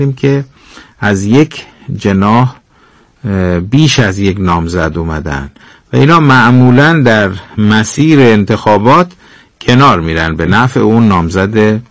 که از یک جناح بیش از یک نامزد اومدن و اینا معمولا در مسیر انتخابات کنار میرن به نفع اون نامزد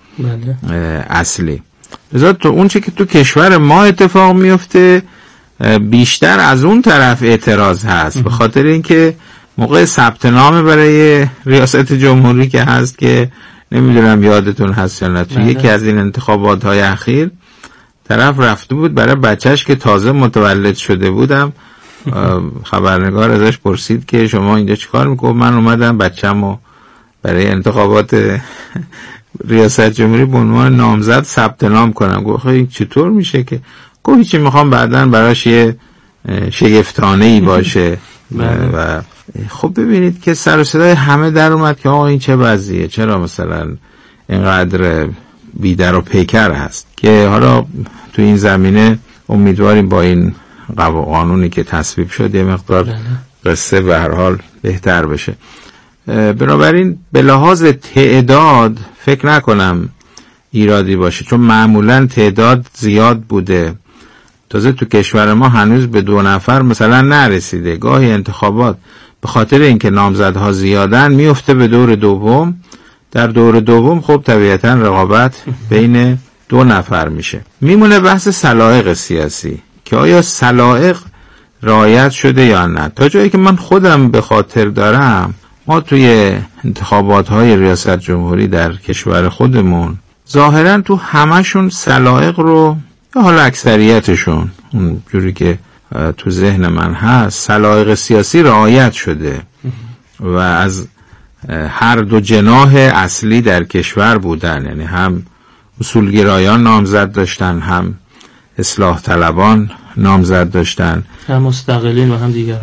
اصلی. لذا تو اون چه که تو کشور ما اتفاق میفته بیشتر از اون طرف اعتراض هست، به خاطر اینکه موقع ثبت نام برای ریاست جمهوری که هست، که نمیدونم یادتون هست یا نه، تو یکی از این انتخابات های اخیر طرف رفته بود برای بچهش که تازه متولد شده بودم، خبرنگار ازش پرسید که شما اینجا چیکار میکنید؟ من اومدم بچه‌مو برای انتخابات ریاست جمهوری به عنوان نامزد ثبت نام کنم. گفت این چطور میشه؟ که گفت هیچی، میخوام بعداً براش یه شگفتانه‌ای باشه. و خب ببینید که سر و صدای همه در اومد که آقا این چه وضعیه، چرا مثلا اینقدر بیدر و پیکر هست، که حالا تو این زمینه امیدواریم با این قانونی که تصویب شد یه مقدار قصه به هر حال بهتر بشه. بنابراین به لحاظ تعداد فکر نکنم ایرادی باشه، چون معمولا تعداد زیاد بوده. تازه تو کشور ما هنوز به 2 نفر مثلا نرسیده. گاهی انتخابات به خاطر اینکه نامزدها زیادن میفته به دور دوم. در دور دوم خب طبیعتا رقابت بین 2 نفر میشه. میمونه بحث سلایق سیاسی که آیا سلایق رعایت شده یا نه. تا جایی که من خودم به خاطر دارم، ما توی انتخابات های ریاست جمهوری در کشور خودمون ظاهرا تو همشون سلایق رو، یا حالا اکثریتشون اون جوری که تو ذهن من هست، سلایق سیاسی رعایت شده و از هر 2 جناح اصلی در کشور بودن. یعنی هم اصولگرایان نامزد داشتن، هم اصلاح طلبان نامزد داشتن، هم مستقلین و هم دیگران.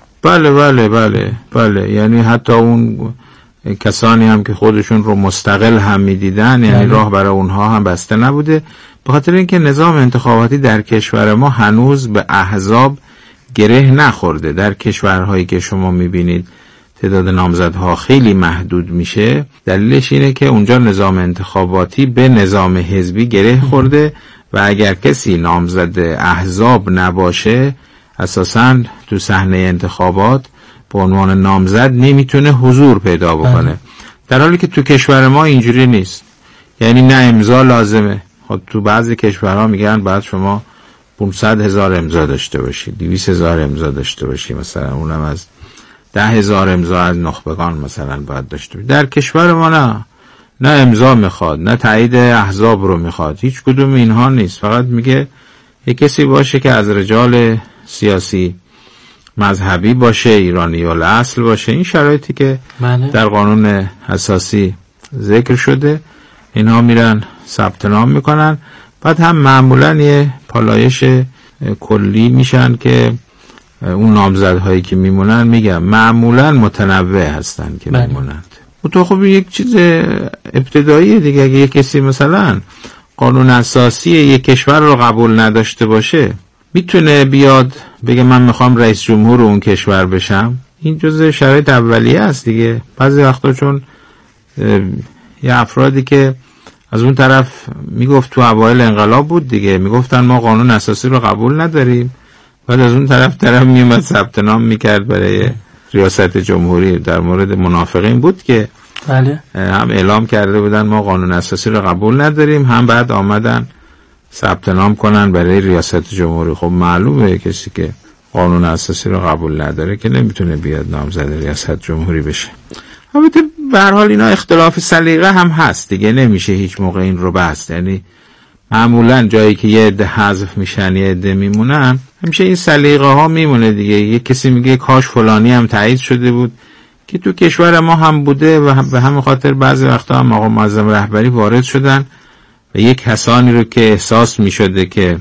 بله. یعنی حتی اون کسانی هم که خودشون رو مستقل هم میدیدن، یعنی راه برای اونها هم بسته نبوده، به خاطر اینکه نظام انتخاباتی در کشور ما هنوز به احزاب گره نخورده. در کشورهایی که شما میبینید تعداد نامزدها خیلی محدود میشه، دلیلش اینه که اونجا نظام انتخاباتی به نظام حزبی گره خورده و اگر کسی نامزد احزاب نباشه اساساً تو صحنه انتخابات به عنوان نامزد نمیتونه حضور پیدا بکنه. در حالی که تو کشور ما اینجوری نیست. یعنی نه امضا لازمه. خب تو بعضی کشورها میگن باید شما 500,000 امضا داشته باشی، 200,000 امضا داشته باشی، مثلا اونم از 10,000 امضا از نخبگان مثلا باید داشته باشی. در کشور ما نه امضا میخواد، نه تایید احزاب رو میخواد، هیچ کدوم اینها نیست. فقط میگه یک کسی باشه که از رجال سیاسی مذهبی باشه، ایرانی الاصل باشه. این شرایطی که در قانون اساسی ذکر شده، اینها میرن ثبت نام میکنن، بعد هم معمولا یه پالایش کلی میشن که اون نامزدهایی که میمونن، میگم معمولا متنوع هستن که میمونند. و تو خب یک چیز ابتدایی دیگه، اگه یک کسی مثلا قانون اساسی یک کشور رو قبول نداشته باشه، میتونه بیاد بگه من میخوام رئیس جمهور اون کشور بشم. این جزء شرایط اولیه است دیگه. بعضی وقتا چون یه افرادی که از اون طرف میگفت، تو اوایل انقلاب بود دیگه، میگفتن ما قانون اساسی رو قبول نداریم، بعد از اون طرف میومد ثبت نام میکرد برای ریاست جمهوری. در مورد منافقین بود که هم اعلام کرده بودن ما قانون اساسی رو قبول نداریم، هم بعد آمدن ثبت نام کنن برای ریاست جمهوری. خب معلومه کسی که قانون اساسی رو قبول نداره که نمیتونه بیاد نامزد ریاست جمهوری بشه. البته به هر حال اینا اختلاف سلیقه هم هست دیگه، نمیشه هیچ موقع این رو بست. یعنی معمولا جایی که یه عده حذف میشن یه عده میمونن، همیشه این سلیقه ها میمونه دیگه. یه کسی میگه کاش فلانی هم تایید شده بود، که تو کشور ما هم بوده و به همین خاطر بعضی وقتا هم آقا معظم رهبری وارد شدن و یک کسانی رو که احساس میشده که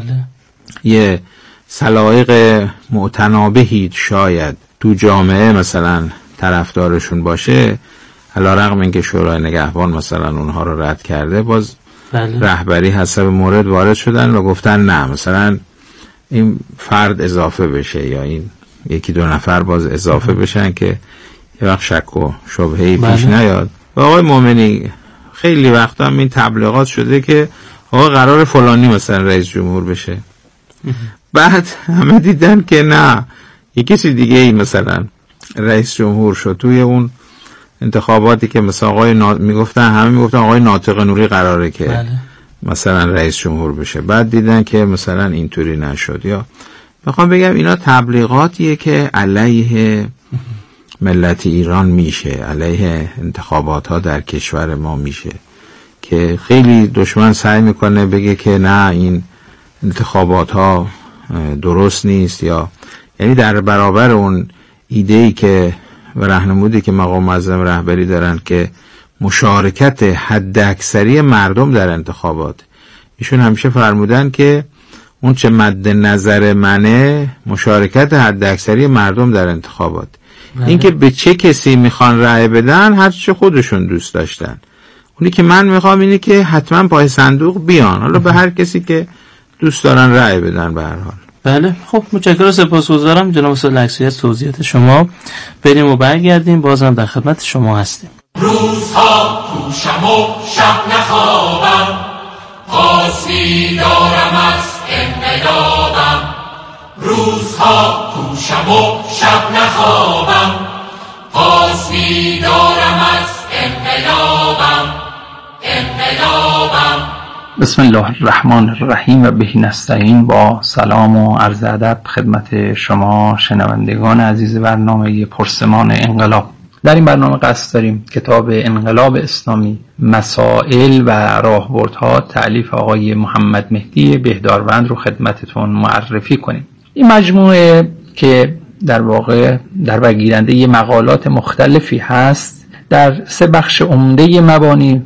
یه سلایق متنابهی شاید تو جامعه مثلا طرفدارشون باشه، علیرغم اینکه شورای نگهبان مثلا اونها رو رد کرده، باز رهبری حسب مورد وارد شدن و گفتن نه مثلا این فرد اضافه بشه، یا این 1-2 نفر باز اضافه بشن که یه وقت شک و شبهه‌ای پیش نیاد. و آقای مومنی خیلی وقتا هم این تبلیغات شده که آقا قرار فلانی مثلا رئیس جمهور بشه. بعد همه دیدن که نه، یه کسی دیگه ای مثلا رئیس جمهور شد. توی اون انتخاباتی که مثلا همه میگفتن آقای ناطق نوری قراره که بله. مثلا رئیس جمهور بشه. بعد دیدن که مثلا اینطوری نشد. یا میخوام بگم اینا تبلیغاتیه که علیه ملت ایران میشه، علیه انتخابات ها در کشور ما میشه، که خیلی دشمن سعی میکنه بگه که نه این انتخابات ها درست نیست، یا یعنی در برابر اون ایده‌ای که و راهنمودی که مقام معظم رهبری دارن که مشارکت حداکثری مردم در انتخابات، ایشون همیشه فرمودن که اون چه مد نظر منه مشارکت حداکثری مردم در انتخابات. اینکه به چه کسی میخوان رأی بدن هر چه خودشون دوست داشتن. اونی که من میخوام اینه که حتما پای صندوق بیان، حالا به هر کسی که دوست دارن رأی بدن به هر حال. بله خب متشکرم، سپاسگزارم جناب استاد لکسی از توضیحات شما. بریم و برگردیم، بازم در خدمت شما هستیم. روزها کوشم و شب نخوابم، پاسی دارم از انقلابم. روزها کوشم و شب نخوابم، پاسی دارم از انقلابم. بسم الله الرحمن الرحیم و بهی نستعین. با سلام و عرض ادب خدمت شما شنوندگان عزیز برنامه پرسمان انقلاب. در این برنامه قصد داریم کتاب انقلاب اسلامی، مسائل و راهبردها تألیف آقای محمد مهدی بهداروند رو خدمتتون معرفی کنیم. این مجموعه که در واقع در برگیرنده مقالات مختلفی هست، در 3 بخش عمده مبانی،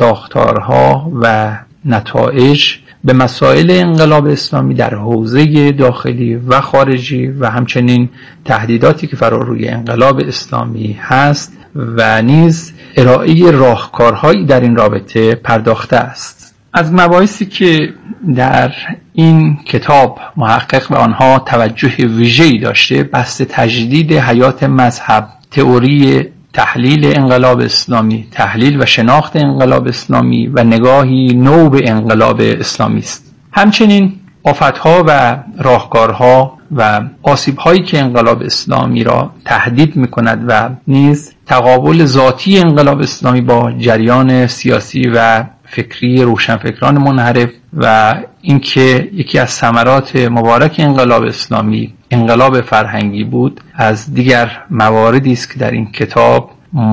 ساختارها و نتایج به مسائل انقلاب اسلامی در حوزه داخلی و خارجی و همچنین تهدیداتی که فرا روی انقلاب اسلامی هست و نیز ارائه راهکارهایی در این رابطه پرداخته است. از مباحثی که در این کتاب محقق به آنها توجه ویژه‌ای داشته، بحث تجدید حیات مذهب، تئوری تحلیل انقلاب اسلامی، تحلیل و شناخت انقلاب اسلامی و نگاهی نو به انقلاب اسلامی است. همچنین آفتها و راهکارها و آسیب‌هایی که انقلاب اسلامی را تهدید می‌کند و نیز تقابل ذاتی انقلاب اسلامی با جریان سیاسی و فکری روشنفکران منحرف و اینکه یکی از ثمرات مبارک انقلاب اسلامی انقلاب فرهنگی بود، از دیگر مواردی است که در این کتاب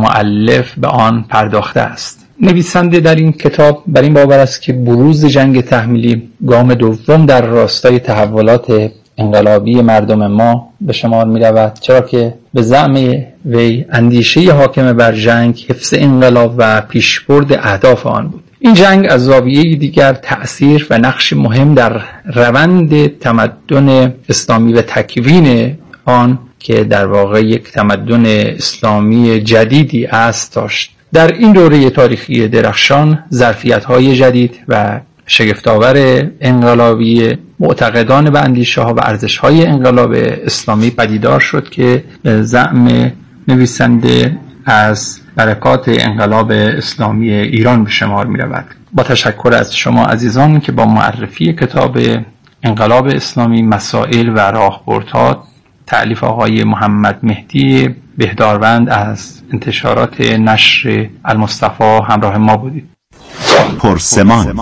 مؤلف به آن پرداخته است. نویسنده در این کتاب بر این باور است که بروز جنگ تحمیلی گام دوم در راستای تحولات انقلابی مردم ما به شمار می رود، چرا که به زعم وی اندیشه حاکم بر جنگ حفظ انقلاب و پیشبرد اهداف آن بود. این جنگ از زاویه دیگر تأثیر و نقش مهم در روند تمدن اسلامی و تکوین آن که در واقع یک تمدن اسلامی جدیدی است داشت. در این دوره تاریخی درخشان ظرفیت‌های جدید و شگفت‌آور انقلابی معتقدان به اندیشه‌ها و ارزش‌های انقلاب اسلامی پدیدار شد که به زعم نویسنده از برکات انقلاب اسلامی ایران به شمار می رود. با تشکر از شما عزیزان که با معرفی کتاب انقلاب اسلامی، مسائل و راهبردها تألیف آقای محمد مهدی بهداروند از انتشارات نشر المصطفی همراه ما بودید. پرسمان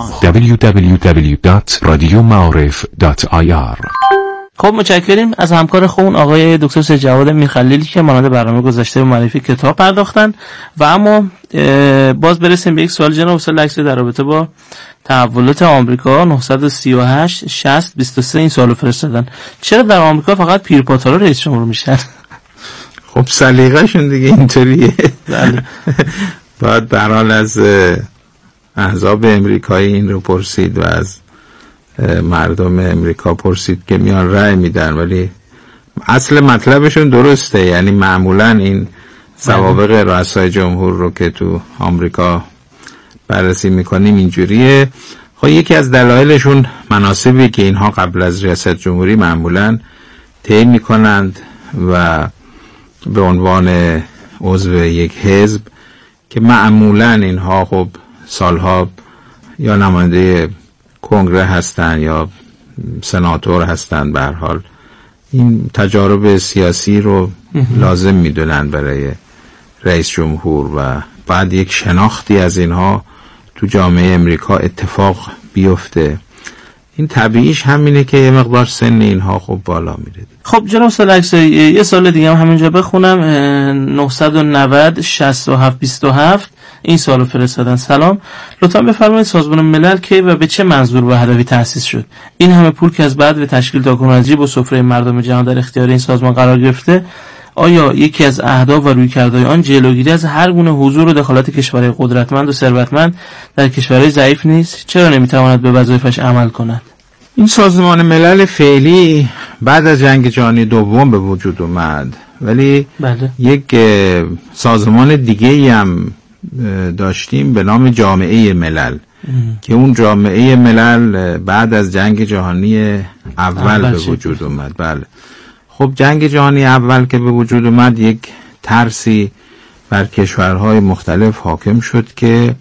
www.radiomaarif.ir. خب متشکریم از همکار خون آقای دکتر سید جواد میرخلیلی که مانند برنامه گذشته به معرفی کتاب پرداختن. و اما باز برسیم به یک سوال جناب استاد لکسی در رابطه با تحولات آمریکا. 938 60 23 این سوالو فرستادن: چرا در آمریکا فقط پیرپاتارا رئیس جمهور میشن؟ خب سلیقه‌شون دیگه اینطوریه. بله. بعد به هر حال از احزاب امریکایی این رو پرسید و از مردم امریکا پرسید که میان رأی میدن، ولی اصل مطلبشون درسته. یعنی معمولا این سوابق رؤسای جمهور رو که تو آمریکا بررسی میکنیم اینجوریه. خب یکی از دلایلشون مناصبی که اینها قبل از ریاست جمهوری معمولا تعیین میکنند و به عنوان عضو یک حزب که معمولا اینها خب سالها یا نماینده کنگره هستن یا سناتور هستن، به هر حال این تجارب سیاسی رو لازم میدونن برای رئیس جمهور و بعد یک شناختی از اینها تو جامعه امریکا اتفاق بیفته. این طبیعیش همینه که یه مقدار سن اینها خب بالا میره. خب جناب سالکسایی، یه سال دیگه هم همینجا بخونم. 990 67 27 این سوالو فرستادن. سلام، لطفا بفرمایید سازمان ملل کی و به چه منظور و هدفی تأسیس شد؟ این همه پول که از بعد به تشکیل تاکنون با سفره مردم جهان در اختیار این سازمان قرار گرفته، آیا یکی از اهداف و رویکردهای آن جلوگیری از هر گونه حضور و دخالت کشورهای قدرتمند و ثروتمند در کشورهای ضعیف نیست؟ چرا نمیتواند به وظایفش عمل کند؟ این سازمان ملل فعلی بعد از جنگ جهانی دوم به وجود اومد، ولی بله. یک سازمان دیگه‌ای هم داشتیم به نام جامعه ملل که اون جامعه ملل بعد از جنگ جهانی اول به وجود اومد. بله. خب جنگ جهانی اول که به وجود اومد یک ترسی بر کشورهای مختلف حاکم شد که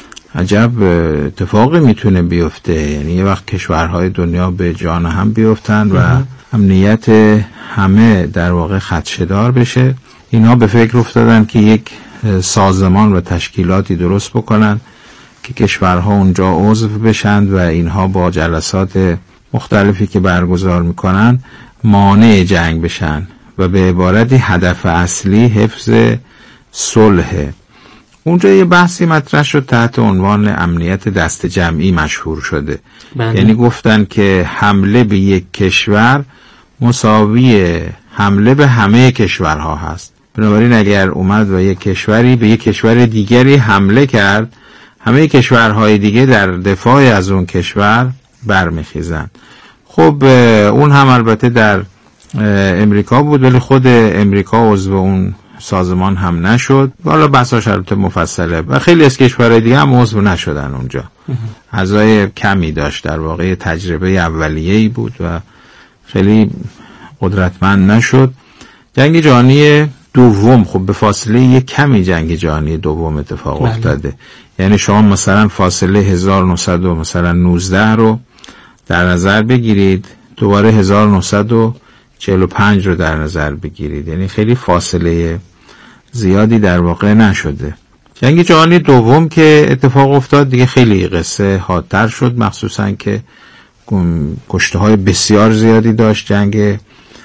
عجب اتفاقی میتونه بیفته، یعنی یه وقت کشورهای دنیا به جان هم بیفتن و امنیت همه در واقع خدشه‌دار بشه. اینها به فکر افتادن که یک سازمان و تشکیلاتی درست بکنن که کشورها اونجا عضو بشن و اینها با جلسات مختلفی که برگزار میکنن مانع جنگ بشن و به عبارتی هدف اصلی حفظ صلح. اونجا یه بحثی مطرح شد تحت عنوان امنیت دست جمعی مشهور شده. یعنی گفتن که حمله به یک کشور مساوی حمله به همه کشورها هست. بنابراین اگر اومد و یک کشوری به یک کشور دیگری حمله کرد، همه کشورهای دیگه در دفاع از اون کشور برمیخیزن. خب اون هم البته در امریکا بود، ولی خود امریکا عضو اون سازمان هم نشد. حالا بحثاش البته مفصله و خیلی از کشورهای دیگه هم عضو نشدن. اونجا اعضای کمی داشت، در واقع تجربه اولیه‌ای بود و خیلی قدرتمند نشد. جنگ جهانی دوم خب به فاصله یک کمی جنگ جهانی دوم اتفاق افتاده. یعنی شما مثلا فاصله 1919 رو در نظر بگیرید، دوباره 1945 رو در نظر بگیرید، یعنی خیلی فاصله زیادی در واقع نشده. جنگ جهانی دوم که اتفاق افتاد دیگه خیلی قصه حادتر شد، مخصوصا که کشته های بسیار زیادی داشت جنگ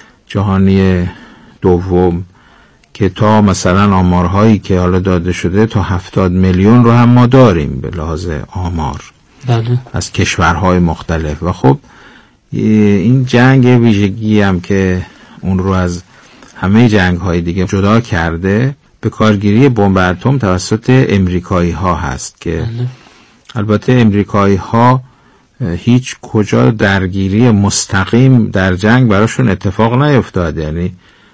جهانی دوم که تا مثلا آمارهایی که حالا داده شده تا 70 میلیون رو هم ما داریم به لحاظ آمار از کشورهای مختلف. و خب این جنگ ویژگی هم که اون رو از همه جنگ‌های دیگه جدا کرده به کارگیری بمب اتم توسط امریکایی ها هست که البته امریکایی ها هیچ کجا درگیری مستقیم در جنگ براشون اتفاق نیفتاد. یعنی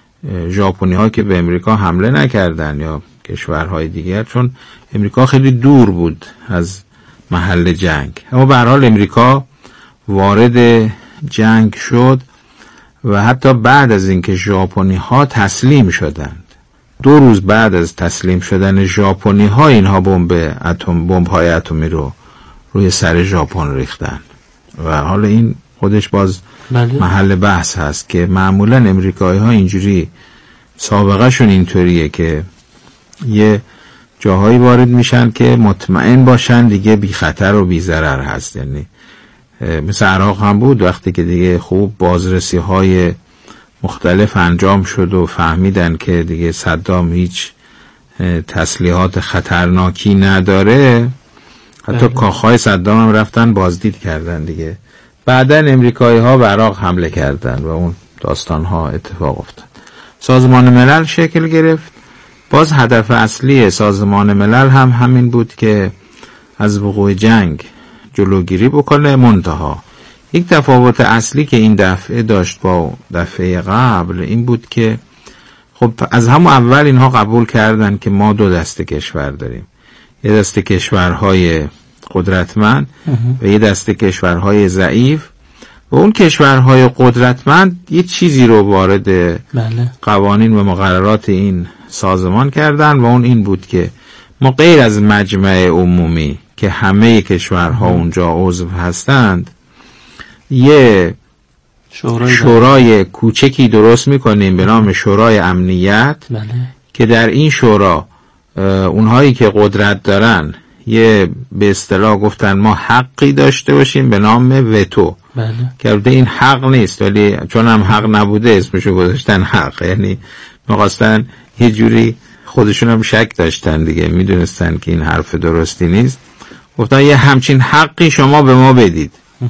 ژاپنی ها که به امریکا حمله نکردن یا کشورهای دیگر، چون امریکا خیلی دور بود از محل جنگ. اما به هر حال امریکا وارد جنگ شد و حتی بعد از اینکه ژاپنی ها تسلیم شدند، 2 روز بعد از تسلیم شدن ژاپنی ها اینها بمب های اتمی رو روی سر ژاپن ریختن. و حالا این خودش باز محل بحث هست که معمولا امریکایی ها اینجوری سابقه شون اینطوریه که یه جاهایی وارد میشن که مطمئن باشن دیگه بی خطر و بی ضرر هست. یعنی مثل عراق هم بود، وقتی که دیگه خوب بازرسی های مختلف انجام شد و فهمیدن که دیگه صدام هیچ تسلیحات خطرناکی نداره، حتی کاخهای صدام هم رفتن بازدید کردن دیگه. بعداً امریکایی ها به عراق حمله کردن و اون داستان ها اتفاق افتاد. سازمان ملل شکل گرفت. باز هدف اصلی سازمان ملل هم همین بود که از وقوع جنگ جلوگیری بکنه. منتها یک تفاوت اصلی که این دفعه داشت با دفعه قبل این بود که خب از همون اول اینها قبول کردن که ما 2 دسته کشور داریم، یه دسته کشورهای قدرتمند و یه دسته کشورهای ضعیف، و اون کشورهای قدرتمند یه چیزی رو وارد قوانین و مقررات این سازمان کردن و اون این بود که ما غیر از مجمع عمومی که همه کشورها اونجا عضو هستند یه شورای کوچکی درست میکنیم به نام شورای امنیت. بله. که در این شورا اونهایی که قدرت دارن یه به اصطلاح گفتن ما حقی داشته باشیم به نام وتو. بله. که البته این حق نیست، ولی چون هم حق نبوده اسمشو گذاشتن حق، یعنی می‌خواستن یه جوری خودشون هم شک داشتن دیگه، میدونستن که این حرف درستی نیست، گفتن یه همچین حقی شما به ما بدید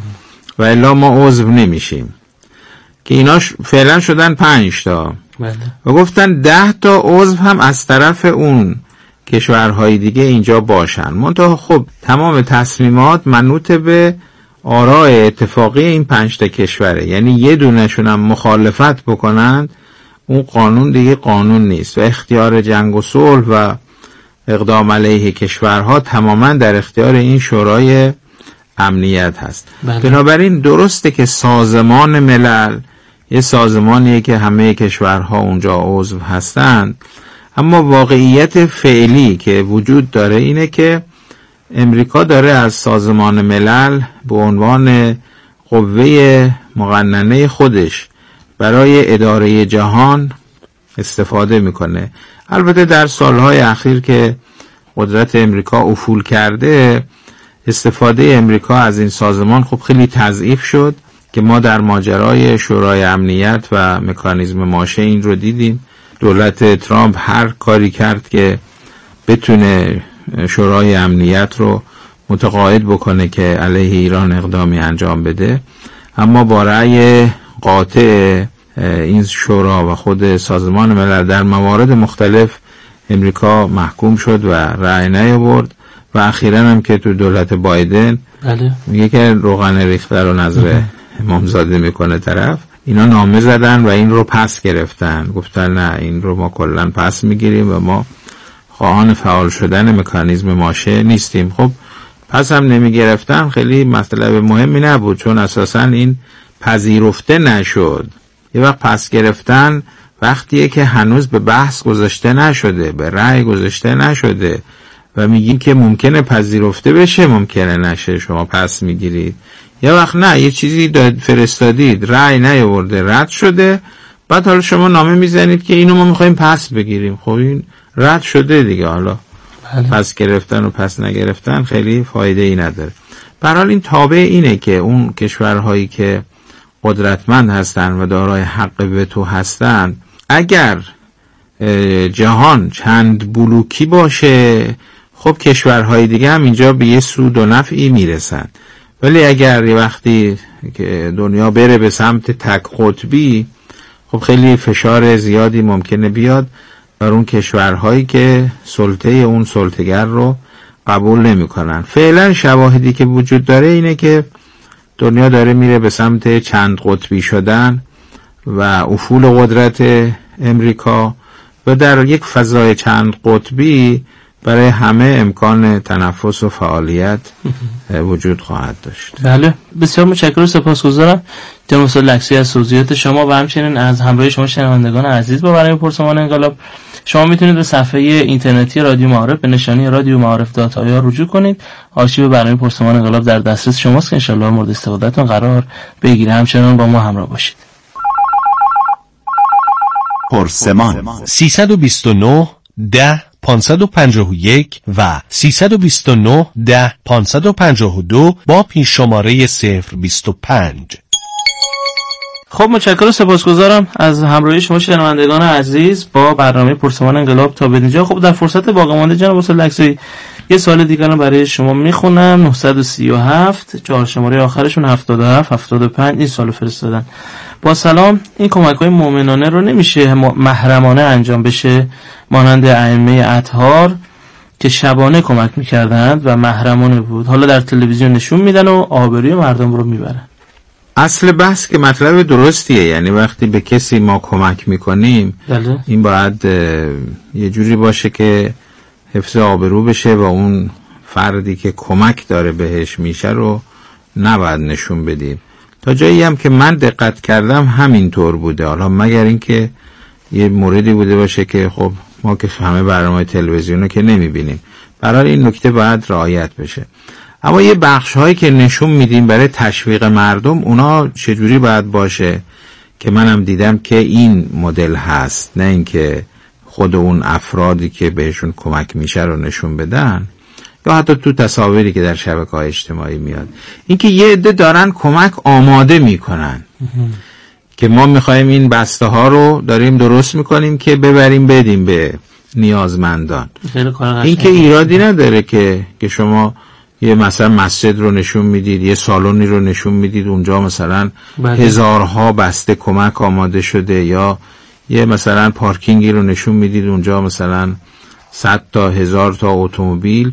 و الا ما عضو نمیشیم. که اینا فعلا شدن 5 تا. بله. و گفتن 10 تا عضو هم از طرف اون کشورهای دیگه اینجا باشن. منتها خب تمام تصمیمات منوط به آراء اتفاقی این 5 تا کشوره، یعنی یه دونشون هم مخالفت بکنند اون قانون دیگه قانون نیست و اختیار جنگ و صلح و اقدام علیه کشورها تماما در اختیار این شورای امنیت هست. بله. بنابراین درسته که سازمان ملل یه سازمانیه که همه کشورها اونجا عضو هستند، اما واقعیت فعلی که وجود داره اینه که امریکا داره از سازمان ملل به عنوان قوه مقننه خودش برای اداره جهان استفاده میکنه. البته در سالهای اخیر که قدرت امریکا افول کرده، استفاده امریکا از این سازمان خب خیلی تضعیف شد که ما در ماجرای شورای امنیت و مکانیزم ماشه این رو دیدیم. دولت ترامپ هر کاری کرد که بتونه شورای امنیت رو متقاعد بکنه که علیه ایران اقدامی انجام بده، اما با رأی قاطع این شورا و خود سازمان ملل در موارد مختلف امریکا محکوم شد و رأی نیاورد و اخیراً هم که تو دولت بایدن بله. میگه که روغن ریخته رو نظر امامزاده میکنه طرف، اینا نامه زدن و این رو پس گرفتن، گفتن نه این رو ما کلن پس میگیریم و ما خواهان فعال شدن مکانیزم ماشه نیستیم. خب پس هم نمیگرفتن، خیلی مطلب مهمی نبود چون اساساً این پذیرفته نشد. یه وقت پس گرفتن وقتیه که هنوز به بحث گذاشته نشده، به رأی گذاشته نشده و میگیم که ممکنه پذیرفته بشه ممکنه نشه، شما پس میگیرید. یه وقت نه، یه چیزی فرستادید رأی نیاورده رد شده، بعد حالا شما نامه میزنید که اینو ما میخوایم پس بگیریم. خب این رد شده دیگه، حالا بله. پس گرفتن و پس نگرفتن خیلی فایده ای نداره. به هر حال این تابع اینه که اون کشورهایی که قدرتمند هستن و دارای حق وتو هستن، اگر جهان چند بلوکی باشه خب کشورهای دیگه هم اینجا به یه سود و نفعی میرسن، ولی اگر یه وقتی که دنیا بره به سمت تک قطبی خب خیلی فشار زیادی ممکنه بیاد بر اون کشورهایی که سلطه اون سلطه‌گر رو قبول نمی کنن. فعلا شواهدی که وجود داره اینه که دنیا داره میره به سمت چند قطبی شدن و افول قدرت امریکا و در یک فضای چند قطبی برای همه امکان تنفس و فعالیت وجود خواهد داشت. بله، بسیار متشکرم و سپاسگزارم جناب استاد لکسی از توضیحات شما و همچنین از همراهی شما شنوندگان عزیز با برنامه پرسمان انقلاب. شما میتونید به صفحه اینترنتی رادیو معارف به نشانی radioma'arif.ir رجوع کنید. آرشیو برنامه پرسمان انقلاب در دسترس شماست که انشالله مورد استفادهتون قرار بگیره. همچنان با ما همراه باشید. پرسمان 329 10 551 و 329 10 552 با پیش شماره 025. خب متشکرم و سپاسگزارم از همراهی شما شنوندگان عزیز با برنامه پرسمان انقلاب تا به اینجا. خب در فرصت باقی مانده جناب استاد لکسی یه سوال دیگه رو برای شما میخونم. 937 4 شماره آخرشون 77 75 این سوالو فرستادن. با سلام، این کمک‌های مؤمنانه رو نمیشه محرمانه انجام بشه مانند ائمه اطهار که شبانه کمک میکردند و محرمانه بود، حالا در تلویزیون نشون میدن و آبروی مردم رو میبرن؟ اصل بحث که مطلب درستیه، یعنی وقتی به کسی ما کمک میکنیم بله. این باید یه جوری باشه که حفظ آبرو بشه و اون فردی که کمک داره بهش میشه رو نباید نشون بدیم. تا جایی هم که من دقت کردم همینطور بوده، حالا مگر اینکه یه موردی بوده باشه که خب ما که همه برنامه تلویزیون رو که نمیبینیم، برای این نکته باید رعایت بشه. اما یه بخش هایی که نشون میدیم برای تشویق مردم، اونا چجوری باید باشه که منم دیدم که این مدل هست، نه اینکه خود اون افرادی که بهشون کمک میشه رو نشون بدن، یا حتی تو تصاویری که در شبکه‌های اجتماعی میاد، اینکه یه عده دارن کمک آماده میکنن که ما میخوایم این بسته ها رو داریم درست میکنیم که ببریم بدیم به نیازمندان. این که ایرادی نداره که شما یه مثلا مسجد رو نشون میدید، یه سالونی رو نشون میدید، اونجا مثلا هزارها بسته کمک آماده شده، یا یه مثلا پارکینگی رو نشون میدید، اونجا مثلا 100 تا 1000 تا اتومبیل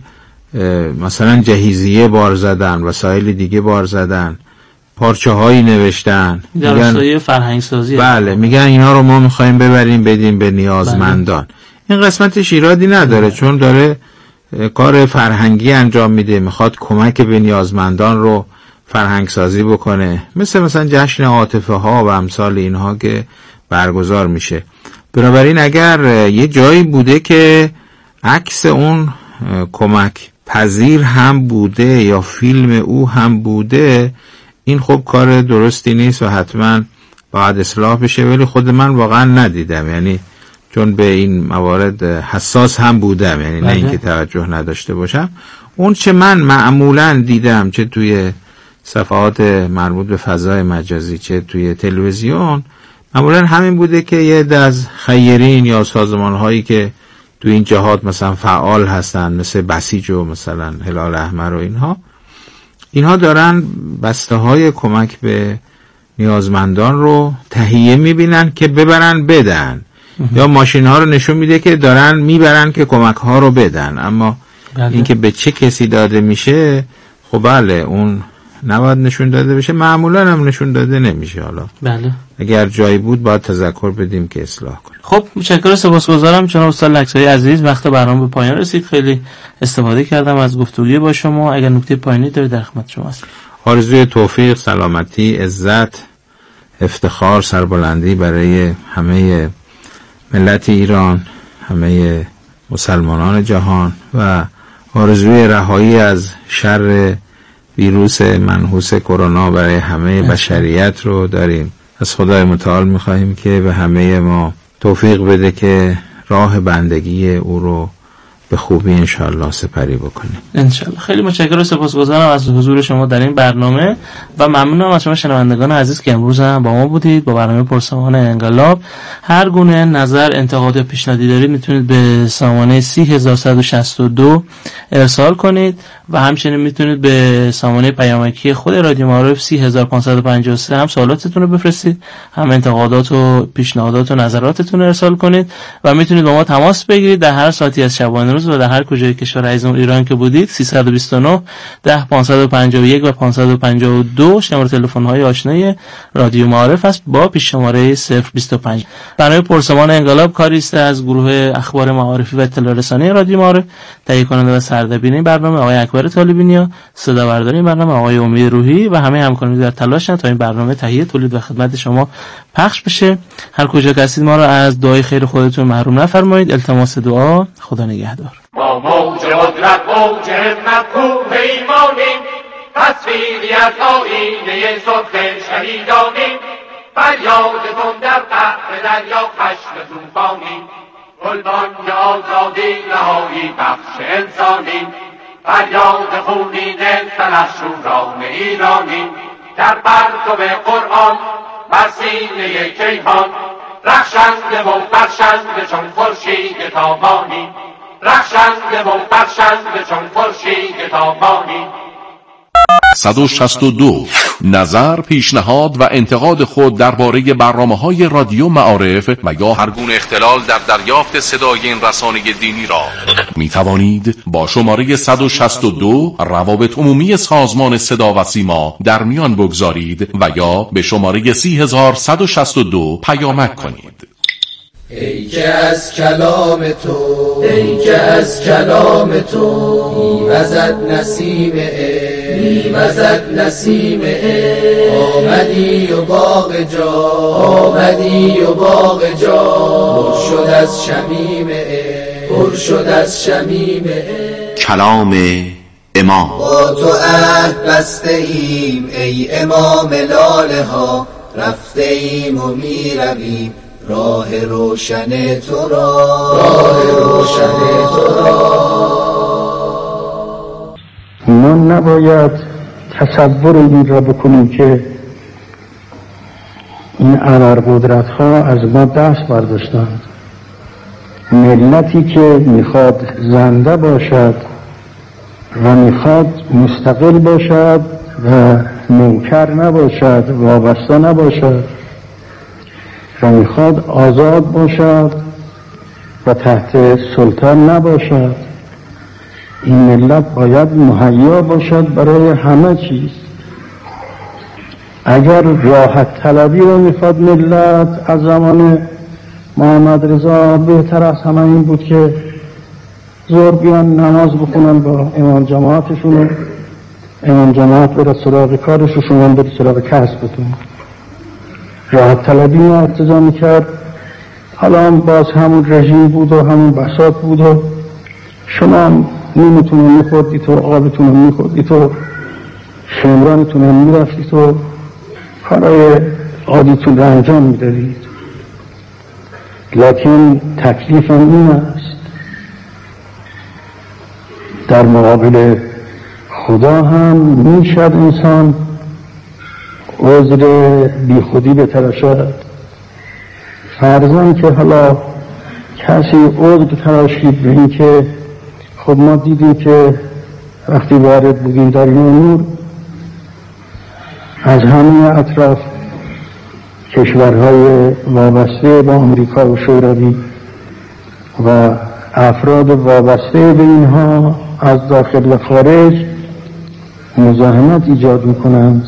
مثلا جهیزیه بار زدن، وسایل دیگه بار زدن، پارچه هایی نوشتن، میگن فرهنگ سازی. بله، میگن اینا رو ما میخوایم ببریم بدیم به نیازمندان. این قسمتش ایرادی نداره، چون داره کار فرهنگی انجام میده، میخواد کمک به نیازمندان رو فرهنگ سازی بکنه، مثلا جشن عاطفه ها و امثال اینها که برگزار میشه. بنابراین اگر یه جایی بوده که عکس اون کمک پذیر هم بوده یا فیلم او هم بوده، این خب کار درستی نیست و حتما باید اصلاح بشه، ولی خود من واقعا ندیدم، یعنی چون به این موارد حساس هم بودم، یعنی نه اینکه توجه نداشته باشم. اون چه من معمولا دیدم، چه توی صفحات مربوط به فضای مجازی چه توی تلویزیون، معمولا همین بوده که یه عده از خیرین یا سازمان هایی که تو این جهات مثلا فعال هستن، مثل بسیج و مثلا هلال احمر و اینها دارن بسته های کمک به نیازمندان رو تهیه میبینن که ببرن بدن، یا ماشین ها رو نشون میده که دارن میبرن که کمک ها رو بدن، اما اینکه به چه کسی داده میشه، خب بله اون نباید نشون داده بشه، معمولا هم نشون داده نمیشه. حالا بله اگر جایی بود باید تذکر بدیم که اصلاح کنیم. خب متشکرم، سپاسگزارم جناب استاد لکزایی عزیز. وقت برنامه به پایان رسید، خیلی استفاده کردم از گفتگوی با شما. اگر نکته پایانی دارید در خدمت شما هستم. آرزوی توفیق، سلامتی، عزت، افتخار، سربلندی برای همه ملت ایران، همه مسلمانان جهان و آرزوی رهایی از شر ویروس منحوس کرونا برای همه بشریت رو داریم. از خدای متعال می‌خواهیم که به همه ما توفیق بده که راه بندگی او رو به خوبی انشاءالله سپری بکنیم. انشاءالله. خیلی متشکرم و سپاسگزارم از حضور شما در این برنامه و ممنونم از شما شنوندگان عزیز که امروز هم با ما بودید با برنامه پرسمان انقلاب. هر گونه نظر، انتقاد یا پیشنهادی دارید میتونید به سامانه 30162 ارسال کنید و همچنین میتونید به سامانه پیامکی خود رادیو معارف 3553 هم سوالاتتون رو بفرستید، هم انتقادات و پیشنهادات و نظراتتون رو ارسال کنید و میتونید با ما تماس بگیرید در هر ساعتی از شبانه روز و در هر کجای کشور عزیزم ایران که بودید. 329 10 551 و 552 شماره تلفن های آشنای رادیو معارف است با پیش شماره 025. برنامه پرسمان انقلاب کاری است از گروه اخبار معارفی و اطلاع رسانی رادیو معارف. تهیه کننده و سردبیر این برنامه آقای اکبر طالبینیا، صداوردار این برنامه آقای امید روحی و همه همکاران در تلاشن تا این برنامه تهیه، تولید و خدمت شما پخش بشه. هر کجا که هستید ما رو از دعای خیر خودتون محروم نفرمایید. التماس دعا. خدا نگهدار. با موج قدرت موج همت کوه ایمانیم، تصویری از آیینه صبح شهیدانیم، فریادتون در قعر دریا خشم طوفانیم، قلبان آزادی رهایی بخش انسانیم، فریاد خونین سلحشوران ایرانیم، در پرتو قرآن بر سینه کیهان رخشنده و برشنده چون خورشید تابانی، رخشنده و برشنده چون خورشید تابانی. 162 نظر، پیشنهاد و انتقاد خود درباره برنامه‌های رادیو معارف و یا هر گونه اختلال در دریافت صدای این رسانه دینی را می توانید با شماره 162 روابط عمومی سازمان صدا و سیما در میان بگذارید و یا به شماره 30162 پیامک کنید. ای که از کلام تو، ای که از کلام تو میوزد نسیم میوزد نسیم آمدی و باغ جا، آمدی و باغ جا پر شد از شمیم پر شد از شمیم کلام امام. با تو عهد بسته ایم ای امام لاله ها، رفته ایم و می رویم راه روشن تو را، راه روشن تو را. ما نباید تصور این را بکنیم که این ابرقدرت ها از ما دست برداشتند. ملتی که میخواد زنده باشد و میخواد مستقل باشد و منکر نباشد، وابسته نباشد و میخواد آزاد باشد و تحت سلطان نباشد، این ملت باید مهیا باشد برای همه چیز. اگر راحت طلبی رو میخواد ملت، از زمان محمد رضا بهتر از همه این بود که زور بیان نماز بخونن با امام جماعتشون، امام جماعت بره سراغ کارش و شما بره سراغ کسبتون. راحت طلبی ما ارتضا میکرد. حالا باز همون رژیم بود و همون بساط بود و شما نیمتون رو میخوردید و آبتون رو میخوردید و شمرانتون رو میرفتید و کارهای عادیتون رو انجام میدادید. لکن تکلیف این است در مقابل خدا هم میشد انسان عذر بی خودی بتراشد. فرضاً که حالا کسی عذر تراشید به این که خب ما دیدیم که وقتی وارد بودیم در این امور از همه اطراف کشورهای وابسته به آمریکا و شوروی و افراد وابسته به اینها از داخل و خارج مزاحمت ایجاد میکنند،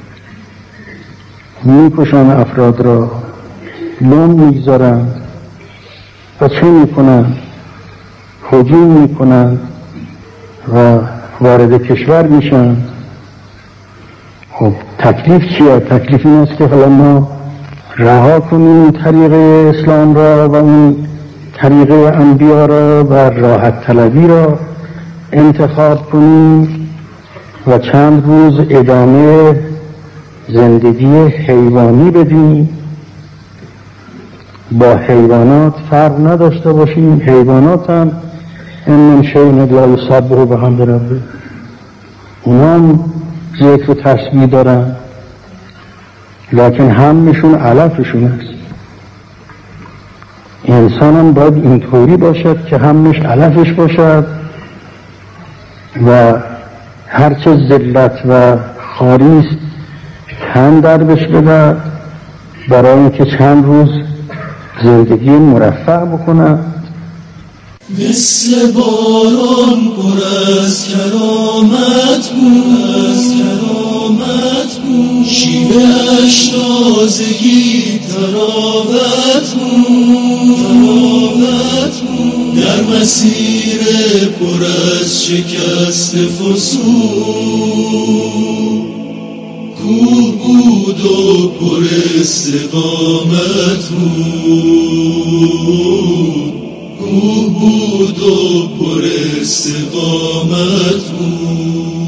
میکشند افراد را، لوم میگذارند و چه میکنند؟ هجوم میکنند و وارد کشور میشند. خب تکلیف چیه؟ تکلیف این است که حالا ما رها کنیم طریق اسلام را و اون طریق انبیا را و راحت طلبی را انتخاب کنیم و چند روز ادامه زندگی حیوانی بدیم، با حیوانات فرق نداشته باشیم. حیوانات هم من شیء لا یسبح بحمد ربه، اونا هم ذکر و تسبیح دارن، لکن همشون علفشون است. انسان هم باید اینطوری باشد که همش علفش باشد و هرچه ذلت و خاریست کم دربش بده برای اینکه چند روز زندگی مرفه بکنه. مثل باران پر از کرامت بود، شیوه‌اش تازگی تراوت بود، در مسیر پر از شکست فسون کوه بود و پر استقامت بود، کوه بود و پر استقامت بود.